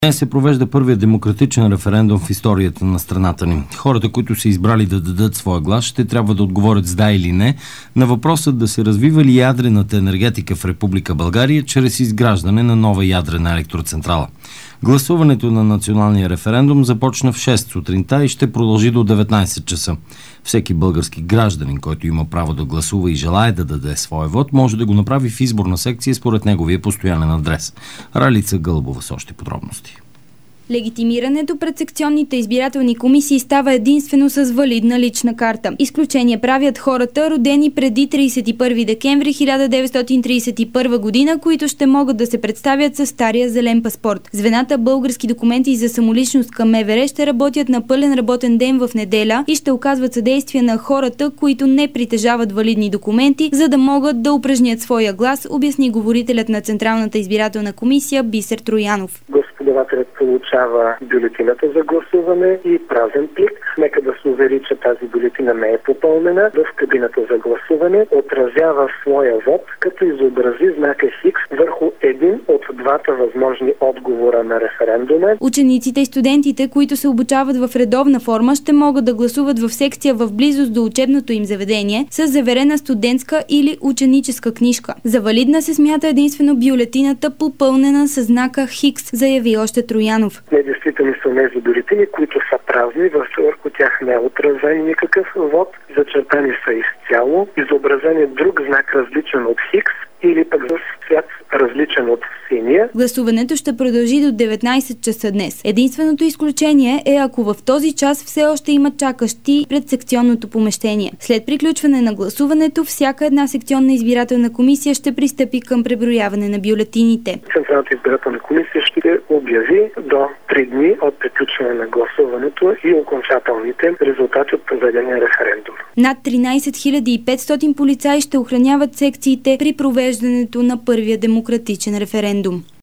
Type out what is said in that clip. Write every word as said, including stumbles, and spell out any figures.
Днес се провежда първият демократичен референдум в историята на страната ни. Хората, които са избрали да дадат своя глас, ще трябва да отговорят с да или не на въпросът да се развива ли ядрената енергетика в Република България чрез изграждане на нова ядрена електроцентрала. Гласуването на националния референдум започна в шест сутринта и ще продължи до деветнайсет часа. Всеки български гражданин, който има право да гласува и желае да даде своя вод, може да го направи в изборна секция според неговия постоянен адрес. Ралица Гълбова с още подробности. Легитимирането пред секционните избирателни комисии става единствено с валидна лична карта. Изключение правят хората, родени преди трийсет и първи декември хиляда деветстотин трийсет и първа година, които ще могат да се представят със стария зелен паспорт. Звената български документи за самоличност към МВР ще работят на пълен работен ден в неделя и ще оказват съдействие на хората, които не притежават валидни документи, за да могат да упражнят своя глас, обясни говорителят на Централната избирателна комисия Бисер Троянов. Гласоподавателят получава бюлетината за гласуване и празен плик. Нека да се увери, че тази бюлетина не е попълнена. В кабината за гласуване отразява своя вод, като изобрази знака Хикс върху един от двата възможни отговора на референдума. Учениците и студентите, които се обучават в редовна форма, ще могат да гласуват в секция в близост до учебното им заведение с заверена студентска или ученическа книжка. За валидна се смята единствено бюлетината, попълнена с знака Хикс, заяви още Троянов. Недействителни са тези бюлетини, които са празни, върху тях не е отразен никакъв вод, зачертани са изцяло, изобразен е друг знак различен от Хикс или пък за цвят различен от синия. Гласуването ще продължи до деветнайсет часа днес. Единственото изключение е ако в този час все още има чакащи пред секционното помещение. След приключване на гласуването, всяка една секционна избирателна комисия ще пристъпи към преброяване на бюлетините. Централната избирателна комисия ще обяви до три дни от приключване на гласуването и окончателните резултати от проведения референдум. Над тринайсет хиляди и петстотин полицаи ще охраняват секциите при провеждането на първия демократичен референдум.